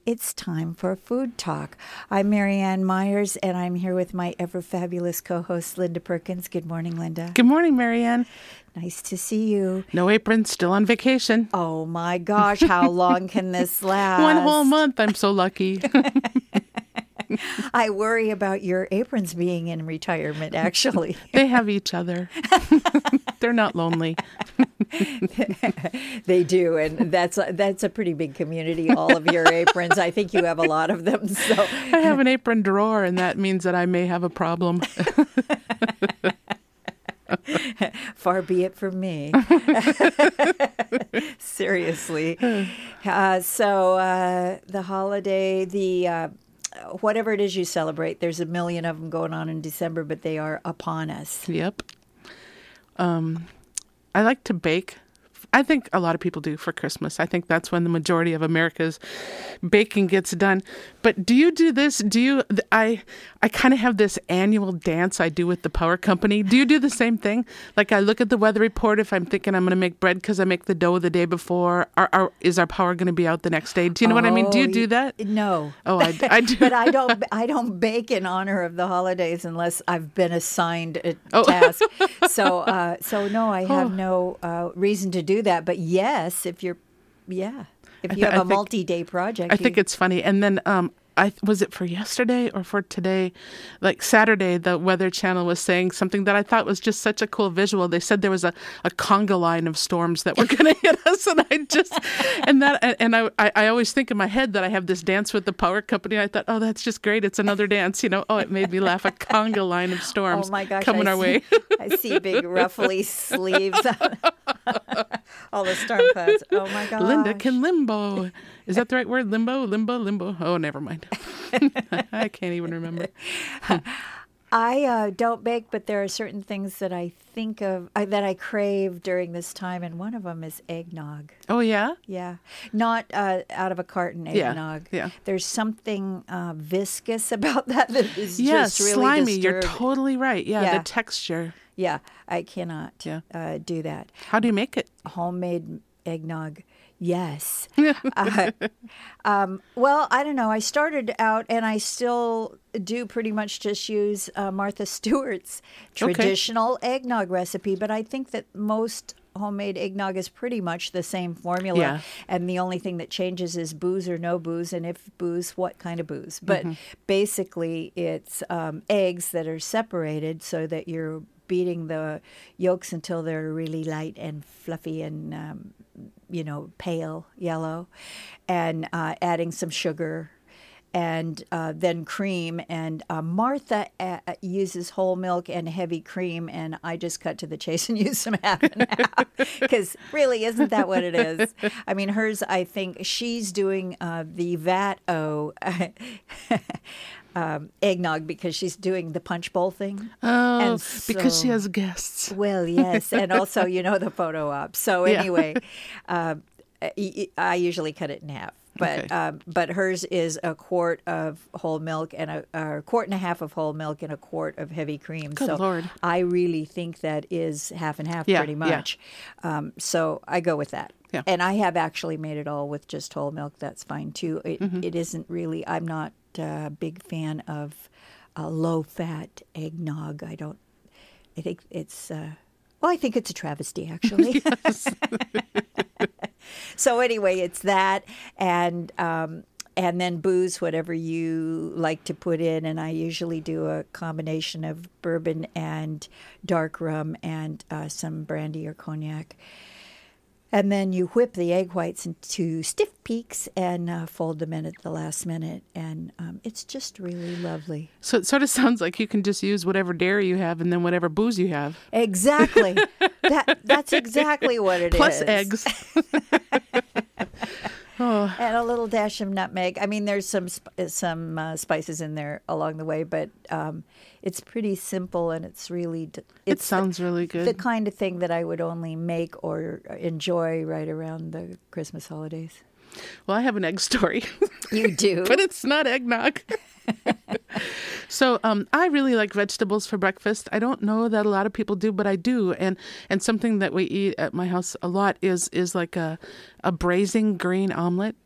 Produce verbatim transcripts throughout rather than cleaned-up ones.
It's time for Food Talk. I'm Marianne Myers, and I'm here with my ever-fabulous co-host, Linda Perkins. Good morning, Linda. Good morning, Marianne. Nice to see you. No apron, still on vacation. Oh, my gosh. How long can this last? One whole month. I'm so lucky. I worry about your aprons being in retirement, actually. They have each other. They're not lonely. They do, and that's a, that's a pretty big community, all of your aprons. I think you have a lot of them. So I have an apron drawer, and that means that I may have a problem. Far be it from me. Seriously. Uh, so uh, the holiday, the... Uh, whatever it is you celebrate, there's a million of them going on in December, but they are upon us. Yep. Um, I like to bake. I think a lot of people do for Christmas. I think that's when the majority of America's baking gets done. But do you do this? Do you? I I kind of have this annual dance I do with the power company. Do you do the same thing? Like I look at the weather report if I'm thinking I'm going to make bread because I make the dough the day before. Are, are, is our power going to be out the next day? Do you know oh, what I mean? Do you do that? No. Oh, I, I do. But I don't. I don't bake in honor of the holidays unless I've been assigned a oh. task. So uh, so no, I have oh. no uh, reason to do that. But yes, if you're, yeah, if you th- have I a think, multi-day project, I you, think it's funny. And then um, I was it for yesterday or for today? Like Saturday, the Weather Channel was saying something that I thought was just such a cool visual. They said there was a, a conga line of storms that were going to hit us, and I just and that and I I always think in my head that I have this dance with the power company. I thought, oh, that's just great. It's another dance, you know. Oh, it made me laugh. A conga line of storms oh my gosh, coming I our see, way. I see big ruffly sleeves. All the storm clouds. Oh my gosh. Linda can limbo. Is that the right word? Limbo, limbo, limbo. Oh, never mind. I can't even remember. I uh, don't bake, but there are certain things that I think of, uh, that I crave during this time, and one of them is eggnog. Oh, yeah? Yeah. Not uh, out of a carton eggnog. Yeah, yeah. There's something uh, viscous about that that is yeah, just really slimy. disturbing. You're totally right. Yeah, Yeah. the texture. Yeah, I cannot Yeah. uh, do that. How do you make it? Homemade eggnog. Yes. uh, um, well, I don't know. I started out, and I still do pretty much just use uh, Martha Stewart's traditional okay. eggnog recipe, but I think that most homemade eggnog is pretty much the same formula. Yeah. And the only thing that changes is booze or no booze, and if booze, what kind of booze. But Mm-hmm. basically, it's um, eggs that are separated so that you're beating the yolks until they're really light and fluffy and, um, you know, pale yellow, and uh, adding some sugar and uh, then cream. And uh, Martha uh, uses whole milk and heavy cream, and I just cut to the chase and use some half and half. Because really, isn't that what it is? I mean, hers, I think she's doing uh, the V A T O um, eggnog because she's doing the punch bowl thing. Oh, And because she so- has guests. Well, yes, and also, you know, the photo op. So Yeah. anyway, uh, I I usually cut it in half. But Okay. um, but hers is a quart of whole milk and a, a quart and a half of whole milk and a quart of heavy cream. Good so Lord. I really think that is half and half Yeah, pretty yeah. much. Um, so I go with that. Yeah. And I have actually made it all with just whole milk. That's fine too. It, Mm-hmm. it isn't really. I'm not a big fan of uh, low fat eggnog. I don't. I think it's. Uh, well, I think it's a travesty, actually. So anyway, it's that, and um, and then booze, whatever you like to put in, and I usually do a combination of bourbon and dark rum and uh, some brandy or cognac. And then you whip the egg whites into stiff peaks and uh, fold them in at the last minute. And um, it's just really lovely. So it sort of sounds like you can just use whatever dairy you have and then whatever booze you have. Exactly. that That's exactly what it Plus is. eggs. Oh. And a little dash of nutmeg. I mean, there's some sp- some uh, spices in there along the way, but um, it's pretty simple, and it's really d- It it's sounds really the, good. the kind of thing that I would only make or enjoy right around the Christmas holidays. Well, I have an egg story. You do, But it's not eggnog. So um, I really like vegetables for breakfast. I don't know that a lot of people do, but I do. And and something that we eat at my house a lot is is like a a braising green omelet.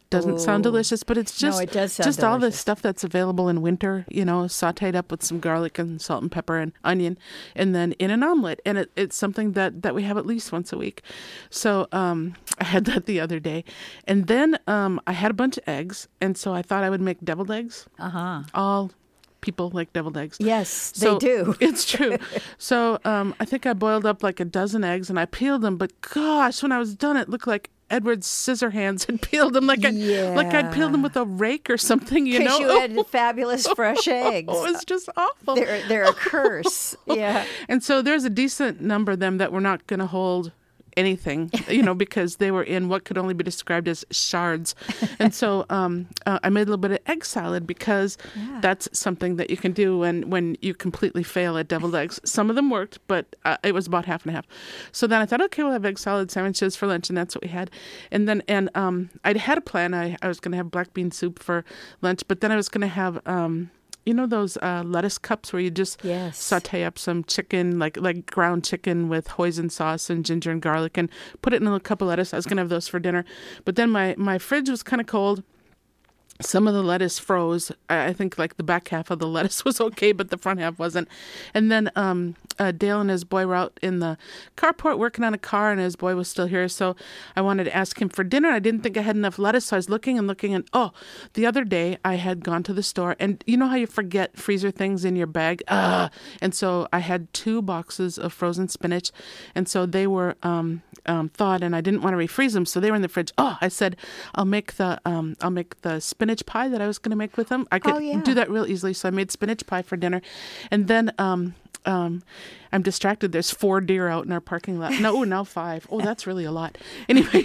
doesn't sound Ooh. delicious, but it's No, just it does sound just all the delicious. stuff that's available in winter, you know, sauteed up with some garlic and salt and pepper and onion, and then in an omelet. And it, it's something that, that we have at least once a week. So um, I had that the other day. And then um, I had a bunch of eggs, and so I thought I would make deviled eggs. Uh-huh. All people like deviled eggs. Yes, So, they do. It's true. So um, I think I boiled up like a dozen eggs and I peeled them. But gosh, when I was done, it looked like Edward's scissor hands had peeled them, like I like I'd peeled them with a rake or something. You know, Because you had fabulous fresh eggs. Oh, it was just awful. They're they're a curse. Yeah. And so there's a decent number of them that were not going to hold anything, you know, because they were in what could only be described as shards. And so um, uh, I made a little bit of egg salad because Yeah. that's something that you can do when, when you completely fail at deviled eggs. Some of them worked, but uh, it was about half and half. So then I thought, okay, we'll have egg salad sandwiches for lunch, and that's what we had. And then, and um, I'd had a plan. I, I was going to have black bean soup for lunch, but then I was going to have... Um, you know those uh, lettuce cups where you just Yes. saute up some chicken, like like ground chicken with hoisin sauce and ginger and garlic, and put it in a little cup of lettuce. I was going to have those for dinner. But then my, my fridge was kind of cold. Some of the lettuce froze. I I think like the back half of the lettuce was okay, but the front half wasn't. And then um, uh, Dale and his boy were out in the carport working on a car, and his boy was still here. So I wanted to ask him for dinner. I didn't think I had enough lettuce, so I was looking and looking. And oh, the other day I had gone to the store, and you know how you forget freezer things in your bag? Ah, and so I had two boxes of frozen spinach, and so they were um, um, thawed, and I didn't want to refreeze them, so they were in the fridge. Oh, I said I'll make the um, I'll make the spinach pie that I was going to make with them. I could Oh, yeah. do that real easily. So I made spinach pie for dinner. And then um, um, I'm distracted. There's four deer out in our parking lot. No, now five. Oh, that's really a lot. Anyway.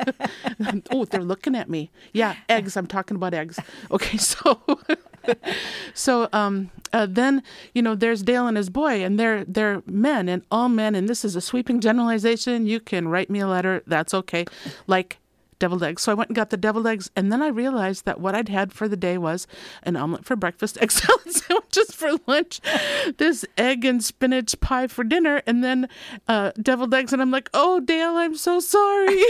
Oh, they're looking at me. Yeah, eggs. I'm talking about eggs. Okay, so... So um, uh, then, you know, there's Dale and his boy, and they're they're men, and all men, and this is a sweeping generalization. You can write me a letter. That's okay. Like deviled eggs. So I went and got the deviled eggs, and then I realized that what I'd had for the day was an omelet for breakfast, egg salad sandwiches for lunch, this egg and spinach pie for dinner, and then uh, deviled eggs. And I'm like, oh, Dale, I'm so sorry.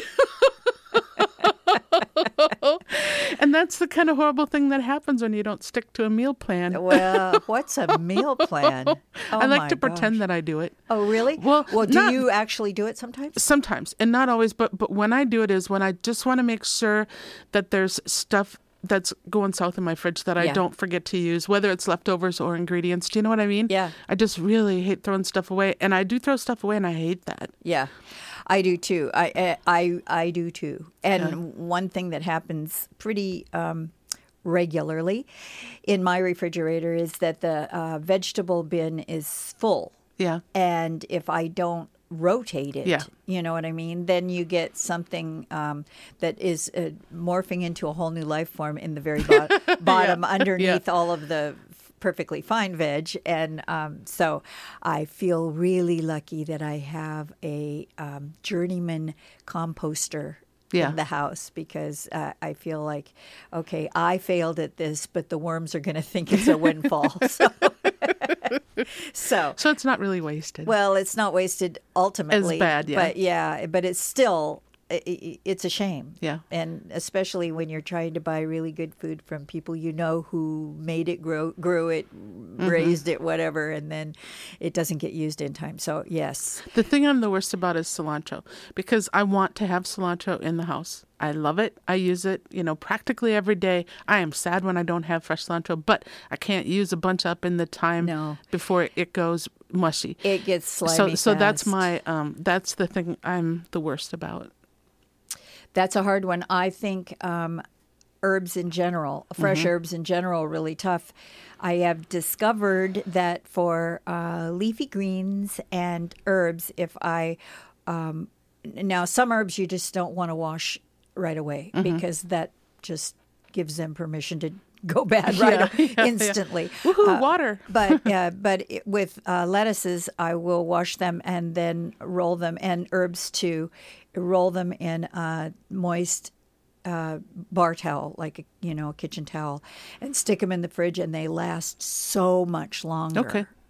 And that's the kind of horrible thing that happens when you don't stick to a meal plan. Well, what's a meal plan? Oh, I like my to pretend gosh. that I do it. Oh, really? Well, well, do not- you actually do it sometimes? Sometimes, and not always, but but when I do it is when I just want to make sure that there's stuff that's going south in my fridge that I Yeah. don't forget to use, whether it's leftovers or ingredients. Do you know what I mean? Yeah. I just really hate throwing stuff away, and I do throw stuff away, and I hate that. Yeah, I do too. I I I do too. And one thing that happens pretty um, regularly in my refrigerator is that the uh, vegetable bin is full. Yeah. And if I don't rotate it, Yeah. you know what I mean, then you get something um, that is uh, morphing into a whole new life form in the very bo- bottom underneath all of the perfectly fine veg. And um, so I feel really lucky that I have a um, journeyman composter Yeah. in the house, because uh, I feel like, okay, I failed at this, but the worms are going to think it's a windfall. so, so So it's not really wasted. well, it's not wasted ultimately. bad, yeah. But yeah, but it's still, i- i- it's a shame. Yeah. And especially when you're trying to buy really good food from people you know who made it, grow, grew it, Mm-hmm. raised it, whatever, and then it doesn't get used in time. So yes. The thing I'm the worst about is cilantro, because I want to have cilantro in the house. I love it. I use it, you know, practically every day. I am sad when I don't have fresh cilantro, but I can't use a bunch up in the time No. before it goes mushy. It gets slimy so so that's fast. my um that's the thing I'm the worst about. That's a hard one. I think um, herbs in general, fresh Mm-hmm. herbs in general, really tough. I have discovered that for uh, leafy greens and herbs, if I um, now some herbs you just don't want to wash right away Mm-hmm. because that just gives them permission to go bad right Yeah, yeah, instantly. yeah. Woohoo, Uh, water. but uh, but it, with uh, lettuces, I will wash them and then roll them, and herbs too, roll them in a moist uh, bar towel, like a, you know, a kitchen towel, and stick them in the fridge, and they last so much longer. Okay.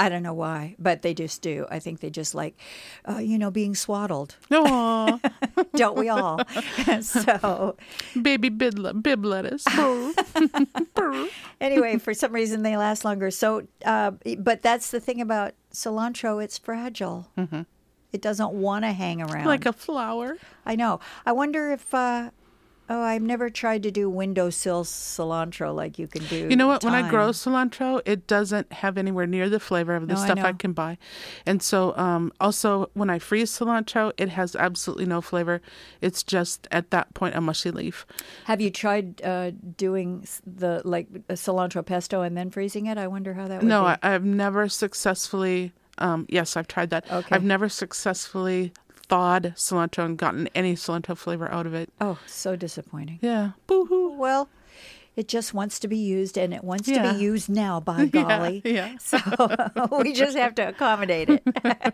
I don't know why, but they just do. I think they just like, uh, you know, being swaddled. Aw, Don't we all? So baby bib, bib lettuce. Brr. Brr. anyway, for some reason they last longer. So, uh, but that's the thing about cilantro. It's fragile. Mm-hmm. It doesn't want to hang around. Like a flower. I know. I wonder if, uh, oh, I've never tried to do windowsill cilantro like you can do. You know what? When I thyme. grow cilantro, it doesn't have anywhere near the flavor of the No, I stuff I, know. can buy. And so um, also when I freeze cilantro, it has absolutely no flavor. It's just at that point a mushy leaf. Have you tried uh, doing s- the like a cilantro pesto and then freezing it? I wonder how that would No, be. I, I've never successfully, um, yes, I've tried that. Okay. I've never successfully thawed cilantro and gotten any cilantro flavor out of it. Oh, so disappointing. Yeah. Boo-hoo. Well, it just wants to be used, and it wants Yeah. to be used now, by golly. yeah. So we just have to accommodate it.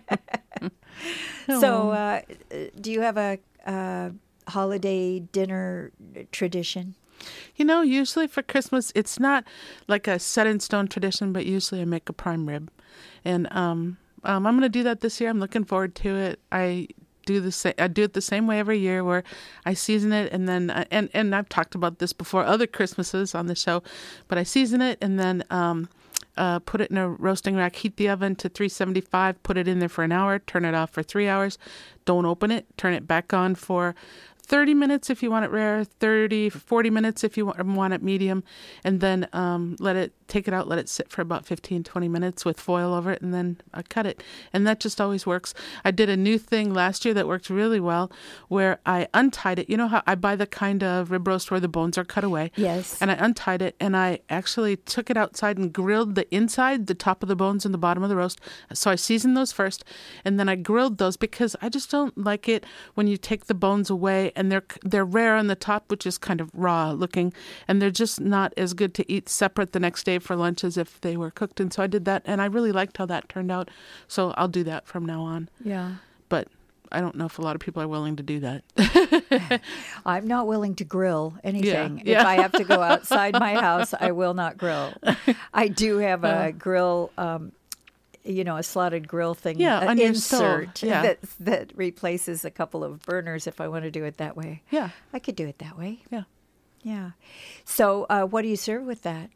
So, uh, do you have a uh, holiday dinner tradition? You know, usually for Christmas, it's not like a set in stone tradition, but usually I make a prime rib. And um, um, I'm going to do that this year. I'm looking forward to it. I do the sa- I do it the same way every year, where I season it and then uh, and and I've talked about this before other Christmases on the show, but I season it and then um, uh, put it in a roasting rack, heat the oven to three seventy-five, put it in there for an hour, turn it off for three hours, don't open it, turn it back on for thirty minutes if you want it rare, thirty, forty minutes if you want, want it medium, and then um, let it, take it out, let it sit for about fifteen, twenty minutes with foil over it, and then I cut it. And that just always works. I did a new thing last year that worked really well, where I untied it. You know how I buy the kind of rib roast where the bones are cut away? Yes. And I untied it, and I actually took it outside and grilled the inside, the top of the bones and the bottom of the roast. So I seasoned those first, and then I grilled those because I just don't like it when you take the bones away and they're they're rare on the top, which is kind of raw looking, and they're just not as good to eat separate the next day for lunch as if they were cooked. And so I did that, and I really liked how that turned out. So I'll do that from now on. Yeah. But I don't know if a lot of people are willing to do that. I'm not willing to grill anything. Yeah, yeah. If I have to go outside my house, I will not grill. I do have a grill, um, you know, a slotted grill thing, Yeah, uh, on your insert stove, yeah. that that replaces a couple of burners if I want to do it that way. Yeah. I could do it that way. Yeah. Yeah. So, uh, what do you serve with that?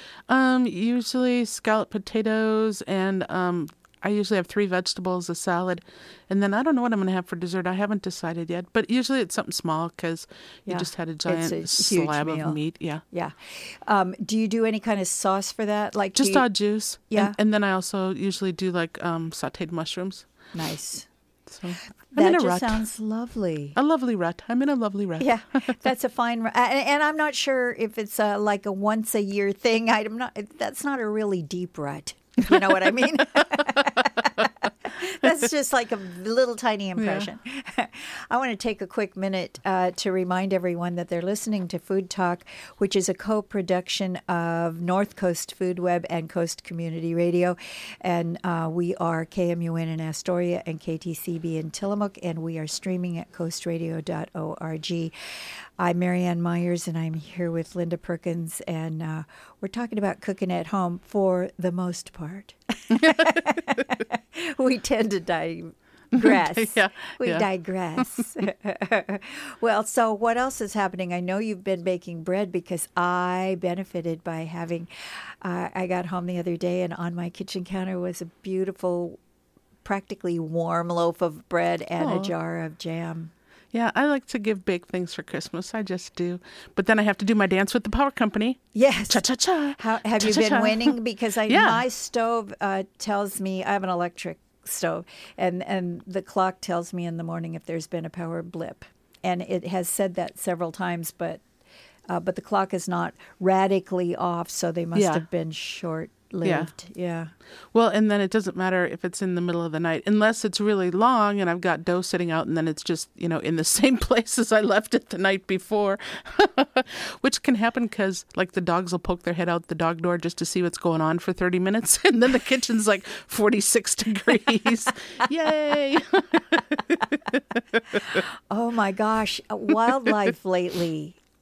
Um, usually scalloped potatoes, and um, I usually have three vegetables, a salad, and then I don't know what I'm going to have for dessert. I haven't decided yet, but usually it's something small because you Yeah. just had a It's giant a huge slab meal. of meat. Yeah. Yeah. Um, do you do any kind of sauce for that? Like do Just you- odd juice. Yeah. And, and then I also usually do like um, sauteed mushrooms. Nice. So I'm That in a just rut. sounds lovely. A lovely rut. I'm in a lovely rut. Yeah, that's a fine, and, and I'm not sure if it's uh like a once a year thing. I'm not. That's not a really deep rut. If you know what I mean? That's just like a little tiny impression. I want to take a quick minute uh, to remind everyone that they're listening to Food Talk, which is a co-production of North Coast Food Web and Coast Community Radio. And uh, we are K M U N in Astoria and K T C B in Tillamook, and we are streaming at coast radio dot org. I'm Marianne Myers, and I'm here with Linda Perkins, and uh, we're talking about cooking at home for the most part. We tend to digress. Yeah, we yeah. digress. Well, so what else is happening? I know you've been baking bread because I benefited by having, uh, I got home the other day and on my kitchen counter was a beautiful, practically warm loaf of bread and Aw. a jar of jam. Yeah, I like to give baked things for Christmas. I just do. But then I have to do my dance with the power company. Yes. Cha-cha-cha. How, have you been Cha-cha-cha. winning? Because I, Yeah. my stove uh, tells me, I have an electric stove, and, and the clock tells me in the morning if there's been a power blip. And it has said that several times, but uh, but the clock is not radically off, so they must Yeah. have been short-lived. Yeah. Well, and then it doesn't matter if it's in the middle of the night, unless it's really long and I've got dough sitting out and then it's just, you know, in the same place as I left it the night before, which can happen because, like, the dogs will poke their head out the dog door just to see what's going on for thirty minutes. And then the kitchen's like forty-six degrees. Yay. Oh, my gosh. Uh, Wildlife lately.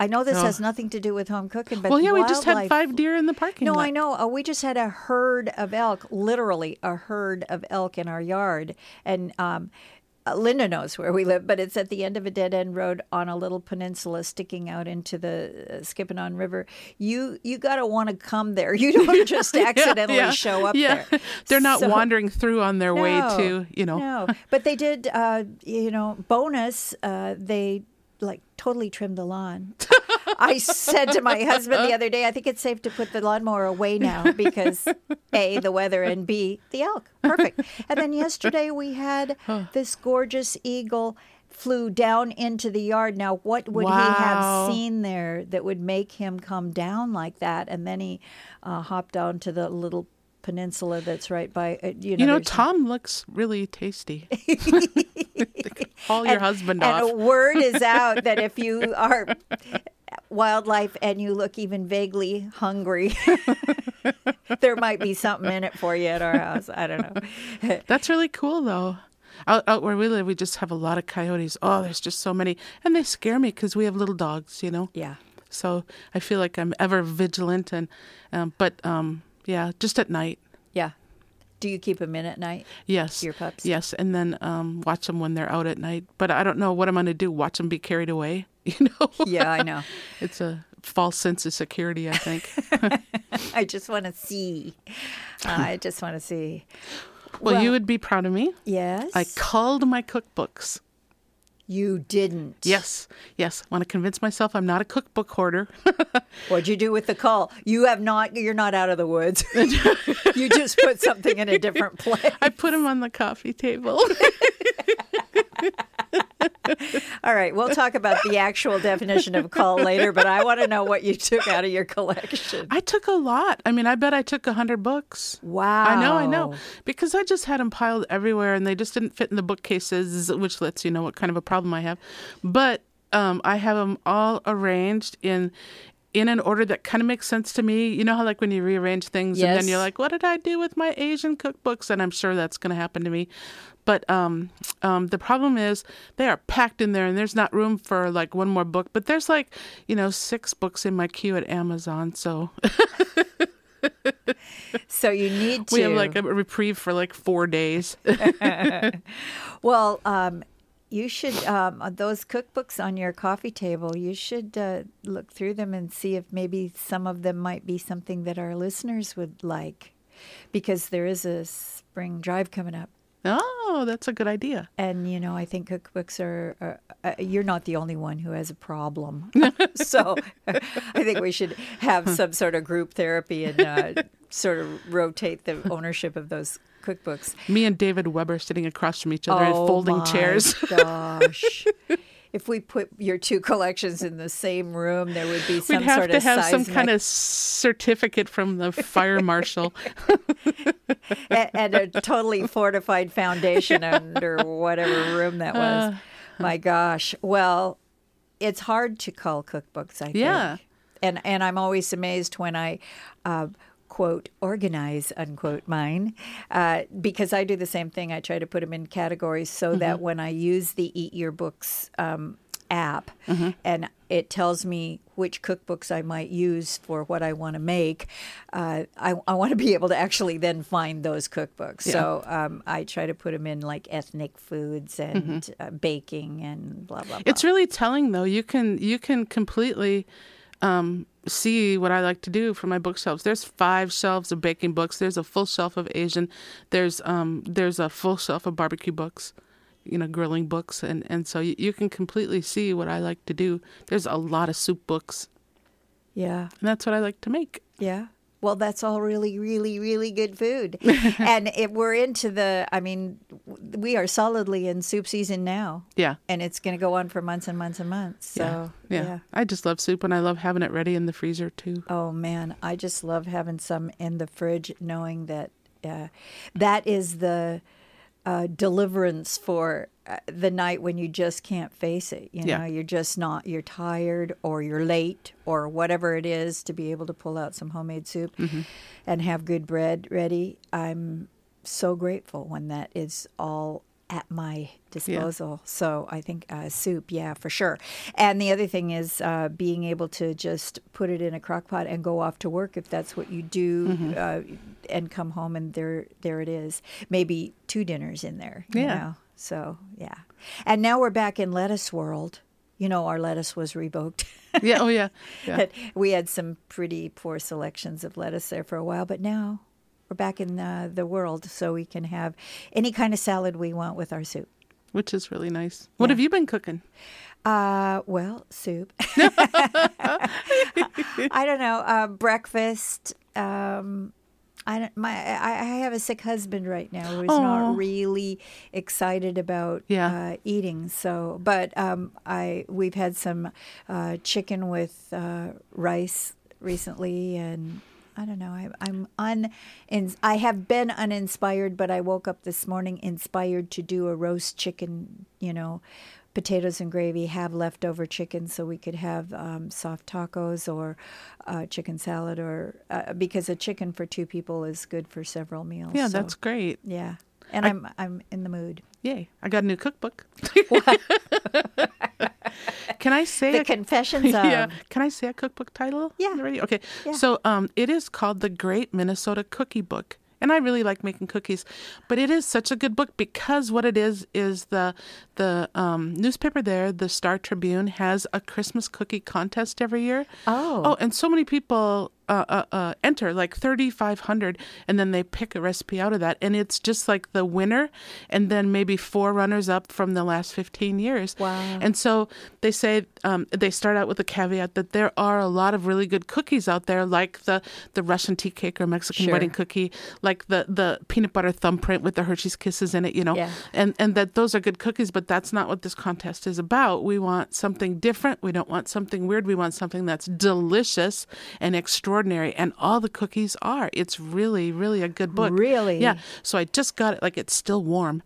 I know this Oh. has nothing to do with home cooking, but Well, yeah, we just had wildlife- five deer in the parking No, lot. I know. Uh, we just had a herd of elk, literally a herd of elk in our yard. And um, uh, Linda knows where we live, but it's at the end of a dead end road on a little peninsula sticking out into the uh, Skipanon River. You you got to want to come there. You don't just accidentally yeah, show up yeah. there. They're not So- wandering through on their way No, to, you know. No, but they did, uh, you know, bonus, uh, they like totally trimmed the lawn. I said to my husband the other day, I think it's safe to put the lawnmower away now because A, the weather, and B, the elk. Perfect. And then yesterday we had this gorgeous eagle flew down into the yard. Now, what would he Wow. have seen there that would make him come down like that? And then he uh, hopped down to the little peninsula that's right by, uh, you know. You know, there's- Tom looks really tasty. Haul your and- husband and off. a word is out that if you are wildlife and you look even vaguely hungry, there might be something in it for you at our house. I don't know. That's really cool, though. Out, out where we live, we just have a lot of coyotes. Oh, there's just so many. And they scare me because we have little dogs, you know? Yeah. So I feel like I'm ever vigilant. and um, But, um, yeah, just at night. Yeah. Do you keep them in at night? Yes. Your pups? Yes. And then um, watch them when they're out at night. But I don't know what I'm going to do. Watch them be carried away, you know? Yeah, I know. It's a false sense of security, I think. I just want to see. I just want to see. Well, Well- you would be proud of me. Yes. I culled my cookbooks. You didn't. Yes. Yes. I want to convince myself I'm not a cookbook hoarder. What'd you do with the call? You have not. You're not out of the woods. You just put something in a different place. I put them on the coffee table. All right, we'll talk about the actual definition of cull later, but I want to know what you took out of your collection. I took a lot. I mean, I bet I took a hundred books. Wow. I know, I know. Because I just had them piled everywhere and they just didn't fit in the bookcases, which lets you know what kind of a problem I have. But um, I have them all arranged in in an order that kind of makes sense to me. You know how like when you rearrange things and Yes. then you're like, what did I do with my Asian cookbooks? And I'm sure that's going to happen to me. But um, um, the problem is they are packed in there and there's not room for like one more book. But there's like, you know, six books in my queue at Amazon. So So you need to. we have like a reprieve for like four days. Well, um, you should, um, those cookbooks on your coffee table, you should uh, look through them and see if maybe some of them might be something that our listeners would like. Because there is a spring drive coming up. Oh, that's a good idea. And, you know, I think cookbooks are, are uh, you're not the only one who has a problem. So I think we should have some sort of group therapy and uh, sort of rotate the ownership of those cookbooks. Me and David Weber sitting across from each other in Oh, folding my chairs. Gosh. If we put your two collections in the same room, there would be some We'd have sort to of have some seismic- kind of certificate from the fire marshal. and, and a totally fortified foundation under whatever room that was. Uh. My gosh. Well, it's hard to cull cookbooks, I think. Yeah. And and I'm always amazed when I uh, quote organize unquote mine uh, because I do the same thing. I try to put them in categories so Mm-hmm. that when I use the Eat Your Books um, app Mm-hmm. and it tells me which cookbooks I might use for what I want to make, uh, I, I want to be able to actually then find those cookbooks. So um, I try to put them in like ethnic foods and uh, baking and blah, blah, blah. It's really telling, though. You can you can completely um, see what I like to do for my bookshelves. There's five shelves of baking books. There's a full shelf of Asian. There's um there's a full shelf of barbecue books, you know, grilling books, and and so you, you can completely see what I like to do. There's a lot of soup books, Yeah. and that's what I like to make. Yeah. Well, that's all really, really, really good food. And if we're into the, I mean, w- we are solidly in soup season now. Yeah. And it's going to go on for months and months and months. So, yeah. yeah. I just love soup, and I love having it ready in the freezer, too. Oh, man. I just love having some in the fridge, knowing that uh, that is the uh, deliverance for uh, the night when you just can't face it. You know, Yeah. you're just not, you're tired or you're late or whatever it is, to be able to pull out some homemade soup Mm-hmm. and have good bread ready. I'm so grateful when that is all at my disposal. Yeah. So I think uh, soup, yeah, for sure. And the other thing is uh, being able to just put it in a crock pot and go off to work if that's what you do, mm-hmm. uh, and come home and there there it is. Maybe two dinners in there. You yeah. know? So, yeah. And now we're back in lettuce world. You know, our lettuce was revoked. yeah, oh yeah. yeah. We had some pretty poor selections of lettuce there for a while, but now we're back in uh, the world, so we can have any kind of salad we want with our soup. Which is really nice. What yeah. have you been cooking? Uh, well, soup. I don't know. Uh, breakfast. Um, I don't, my I, I have a sick husband right now who's Aww. not really excited about yeah. uh, eating. So, but um, I we've had some uh, chicken with uh, rice recently, and I don't know. I, I'm un. In, I have been uninspired, but I woke up this morning inspired to do a roast chicken. You know, potatoes and gravy. Have leftover chicken, so we could have um, soft tacos or uh, chicken salad, or uh, because a chicken for two people is good for several meals. Yeah, so, that's great. Yeah, and I, I'm I'm in the mood. Yay! I got a new cookbook. Can I say the a, confessions of? Yeah. Can I say a cookbook title? Yeah. Already? Okay. Yeah. So um, it is called The Great Minnesota Cookie Book. And I really like making cookies, but it is such a good book because what it is is the the um, newspaper there, the Star Tribune, has a Christmas cookie contest every year. Oh, oh, and so many people uh, uh, uh, enter, like thirty-five hundred, and then they pick a recipe out of that, and it's just like the winner, and then maybe four runners up from the last fifteen years. Wow! And so they say um, they start out with a caveat that there are a lot of really good cookies out there, like the the Russian tea cake or Mexican sure. wedding cookie, like the the peanut butter thumbprint with the Hershey's Kisses in it, you know, yeah. and and that those are good cookies, but that's not what this contest is about. We want something different. We don't want something weird. We want something that's delicious and extraordinary, and all the cookies are. It's really, really a good book. Really? Yeah. So I just got it, like it's still warm.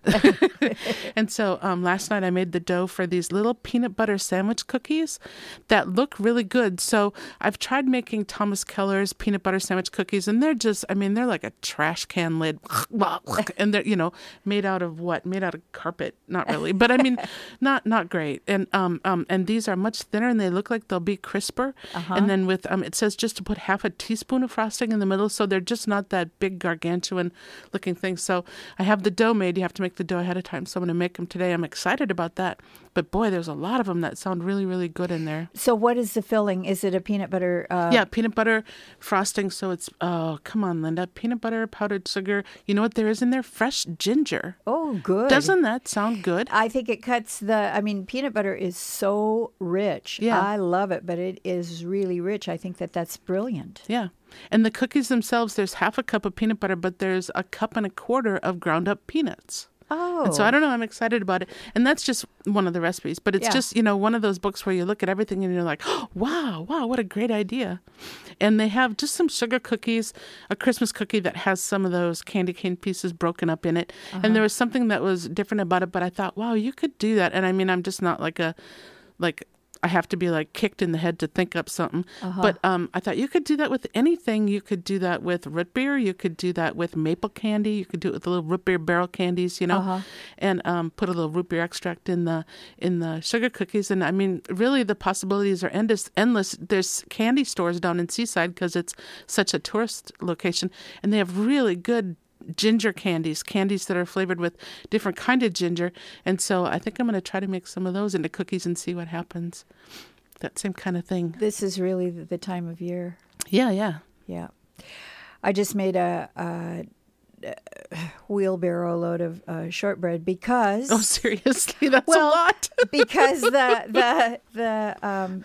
And so um, last night I made the dough for these little peanut butter sandwich cookies that look really good. So I've tried making Thomas Keller's peanut butter sandwich cookies, and they're just, I mean, they're like a trash can lid, and they're, you know, made out of what? Made out of carpet? Not really, but I mean, not not great. And um um and these are much thinner, and they look like they'll be crisper. Uh-huh. And then with um, it says just to put half a teaspoon of frosting in the middle, so they're just not that big gargantuan looking thing. So I have the dough made. You have to make the dough ahead of time. So I'm going to make them today. I'm excited about that. But boy, there's a lot of them that sound really, really good in there. So what is the filling? Is it a peanut butter? Uh... Yeah, peanut butter frosting. So it's, oh, come on, Linda. Peanut butter, powdered sugar. You know what there is in there? Fresh ginger. Oh, good. Doesn't that sound good? I think it cuts the, I mean, peanut butter is so rich. Yeah. I love it, but it is really rich. I think that that's brilliant. Yeah. And the cookies themselves, there's half a cup of peanut butter, but there's a cup and a quarter of ground up peanuts. Oh. And so I don't know, I'm excited about it. And that's just one of the recipes. But it's yeah. just, you know, one of those books where you look at everything and you're like, oh, wow, wow, what a great idea. And they have just some sugar cookies, a Christmas cookie that has some of those candy cane pieces broken up in it. Uh-huh. And there was something that was different about it, but I thought, wow, you could do that. And I mean, I'm just not like a, like, I have to be like kicked in the head to think up something. Uh-huh. But um, I thought you could do that with anything. You could do that with root beer. You could do that with maple candy. You could do it with the little root beer barrel candies, you know, uh-huh. and um, put a little root beer extract in the in the sugar cookies. And I mean, really, the possibilities are endless. endless. There's candy stores down in Seaside because it's such a tourist location, and they have really good ginger candies, candies that are flavored with different kind of ginger. And so I think I'm going to try to make some of those into cookies and see what happens. That same kind of thing. This is really the time of year. Yeah, yeah. Yeah. I just made a, a, a wheelbarrow load of uh, shortbread because... Oh, seriously? That's well, a lot. because the, the, the, um,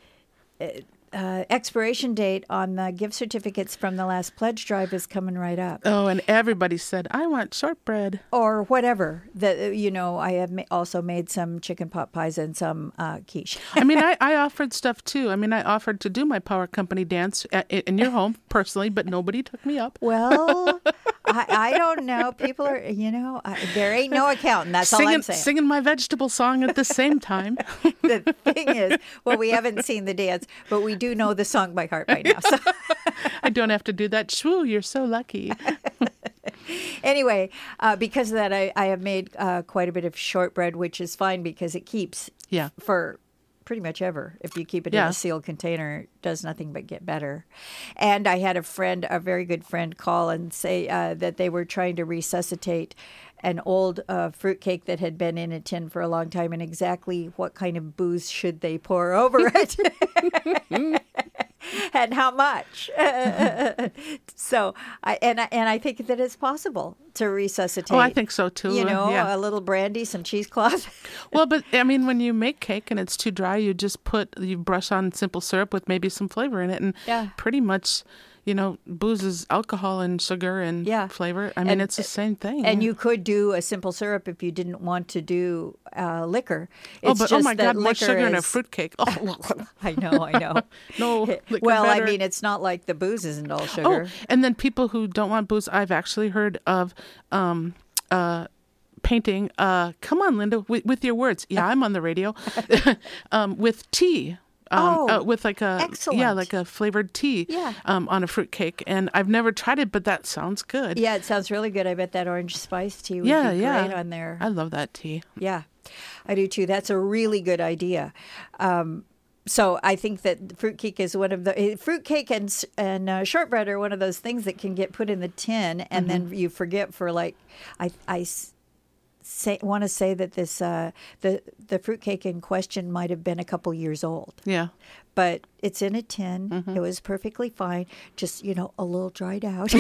it, Uh, expiration date on the gift certificates from the last pledge drive is coming right up. Oh, and everybody said, I want shortbread. Or whatever. The, you know, I have ma- also made some chicken pot pies and some uh, quiche. I mean, I, I offered stuff too. I mean, I offered to do my Power Company dance at, in your home personally, but nobody took me up. Well, I, I don't know. People are, you know, I, there ain't no accountant. That's singing, all I'm saying. Singing my vegetable song at the same time. The thing is, well, we haven't seen the dance, but we do know the song by heart by now. So. I don't have to do that. Shwoo, you're so lucky. Anyway, uh, because of that, I, I have made uh, quite a bit of shortbread, which is fine because it keeps Yeah. for pretty much ever. If you keep it in Yeah. a sealed container, it does nothing but get better. And I had a friend, a very good friend, call and say uh, that they were trying to resuscitate an old uh, fruitcake that had been in a tin for a long time, and exactly what kind of booze should they pour over it. And how much? So, I and I, and I think that it's possible to resuscitate. Oh, I think so too. You know, yeah. a little brandy, some cheesecloth. Well, but I mean, when you make cake and it's too dry, you just put you brush on simple syrup with maybe some flavor in it, and Yeah. pretty much, you know, booze is alcohol and sugar and Yeah. flavor. I mean, And- it's the same thing. And you could do a simple syrup if you didn't want to do uh, liquor. oh, It's but oh just my that God, more liquor sugar in a is- fruitcake. Oh, I know, I know. no. liquor Well, I better. mean, it's not like the booze isn't all sugar. Oh, and then people who don't want booze, I've actually heard of um, uh, painting. Uh, come on, Linda, with, with your words. Yeah, I'm on the radio. um, with tea. Um, Oh, uh, with like a excellent. yeah, like a flavored tea. Yeah. Um, on a fruitcake, and I've never tried it, but that sounds good. Yeah, it sounds really good. I bet that orange spice tea would yeah, be yeah. great on there. I love that tea. Yeah, I do too. That's a really good idea. Um, so I think that fruitcake is one of the eh, fruitcake and s- and uh, shortbread are one of those things that can get put in the tin, and Mm-hmm. then you forget for like I I s- say want to say that this uh, the the fruitcake in question might have been a couple years old. Yeah. But it's in a tin. Mm-hmm. It was perfectly fine. Just, you know, a little dried out.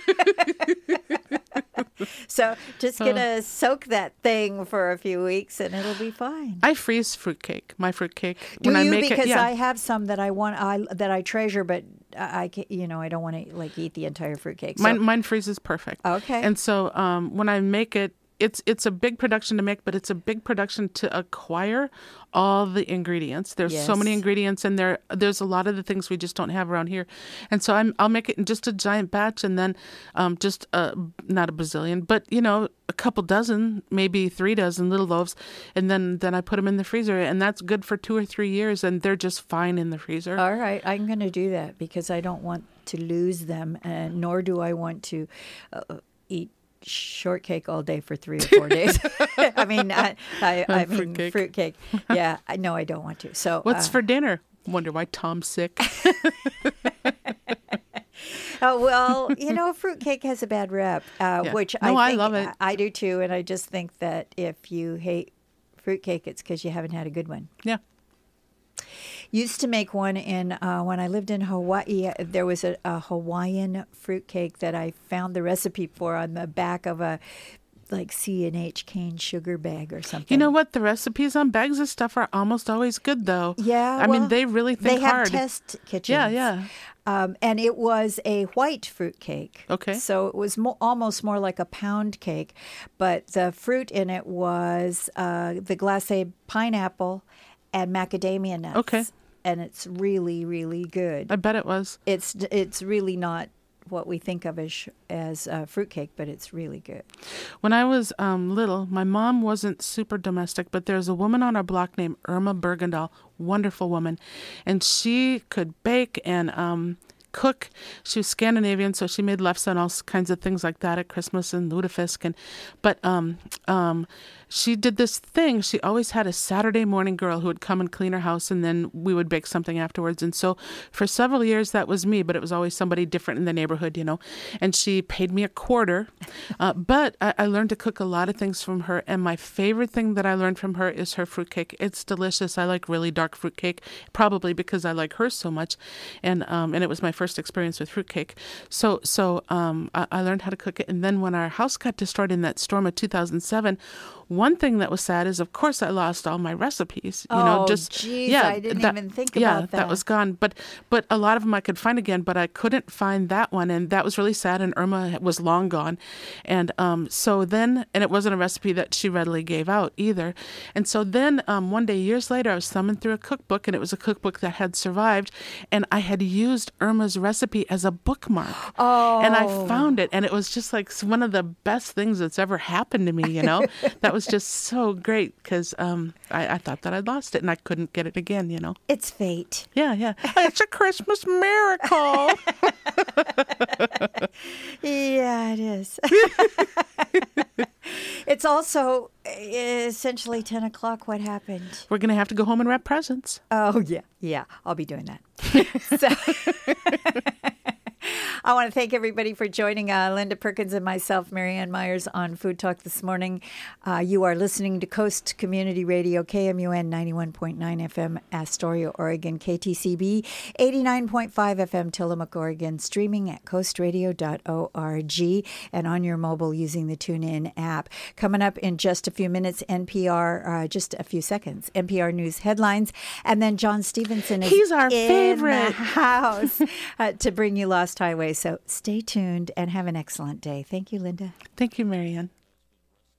So just gonna soak that thing for a few weeks and it'll be fine. I freeze fruitcake. My fruitcake. Do when you? I make Because it, yeah. I have some that I want, I that I treasure, but I, I ca- you know, I don't want to like eat the entire fruitcake. So, Mine, mine freezes perfect. Okay. And so um, when I make it, it's it's a big production to make, but it's a big production to acquire all the ingredients. There's so many Yes. ingredients, and there there's a lot of the things we just don't have around here. And so I'm I'll make it in just a giant batch, and then um, just a, not a bazillion, but you know, a couple dozen, maybe three dozen little loaves, and then then I put them in the freezer, and that's good for two or three years, and they're just fine in the freezer. all right, I'm going to do that because I don't want to lose them, and nor do I want to uh, eat shortcake all day for three or four days. I mean, I, I, I mean, Fruitcake. fruitcake. Yeah, I know I don't want to. So, What's uh, for dinner? Wonder why Tom's sick. oh, well, you know, fruitcake has a bad rep, uh, Yeah. which No, I I think love it. I do too, and I just think that if you hate fruitcake, it's because you haven't had a good one. Yeah. Used to make one in uh, when I lived in Hawaii. uh, There was a, a Hawaiian fruitcake that I found the recipe for on the back of a like C and H cane sugar bag or something. You know what? The recipes on bags of stuff are almost always good, though. Yeah, I well, mean, they really think they have hard. test kitchens. Yeah, yeah. Um, and it was a white fruit cake. Okay. So it was mo- almost more like a pound cake, but the fruit in it was uh, the glacé pineapple and macadamia nuts. Okay. And it's really, really good. I bet it was. It's it's really not what we think of as as uh, fruitcake, but it's really good. When I was um, little, my mom wasn't super domestic, but there's a woman on our block named Irma Bergendahl, wonderful woman, and she could bake and um, cook. She was Scandinavian, so she made lefse and all kinds of things like that at Christmas and lutefisk. And but um, um, she did this thing. She always had a Saturday morning girl who would come and clean her house, and then we would bake something afterwards. And so for several years, that was me, but it was always somebody different in the neighborhood, you know. And she paid me a quarter, uh, but I, I learned to cook a lot of things from her. And my favorite thing that I learned from her is her fruitcake. It's delicious. I like really dark fruitcake, probably because I like hers so much. And um, and it was my first experience with fruitcake. So so um, I, I learned how to cook it. And then when our house got destroyed in that storm of two thousand seven, one thing that was sad is, of course, I lost all my recipes. You know, Oh, just geez, yeah, I didn't that- even think yeah, about that that. was gone. But but a lot of them I could find again, but I couldn't find that one, and that was really sad. And Irma was long gone, and um, so then, and it wasn't a recipe that she readily gave out either. And so then, um, one day years later, I was thumbing through a cookbook, and it was a cookbook that had survived, and I had used Irma's recipe as a bookmark. Oh. And I found it, and it was just like one of the best things that's ever happened to me, you know? That was just so great because um, I, I thought that I'd lost it, and I couldn't get it again, you know? It's fate. Yeah, yeah. It's a Christmas miracle. Yeah, Yeah, it is. It's also essentially ten o'clock. What happened? We're going to have to go home and wrap presents. Oh, yeah. Yeah, I'll be doing that. So I want to thank everybody for joining uh, Linda Perkins and myself, Marianne Myers, on Food Talk this morning. Uh, you are listening to Coast Community Radio, K M U N ninety-one point nine F M, Astoria, Oregon, K T C B, eighty-nine point five F M, Tillamook, Oregon, streaming at coast radio dot org, and on your mobile using the TuneIn app. Coming up in just a few minutes, N P R, uh, just a few seconds, N P R News headlines, and then John Stevenson is He's our in favorite. the house uh, to bring you Lost Highway. So stay tuned and have an excellent day. Thank you, Linda. Thank you, Marianne.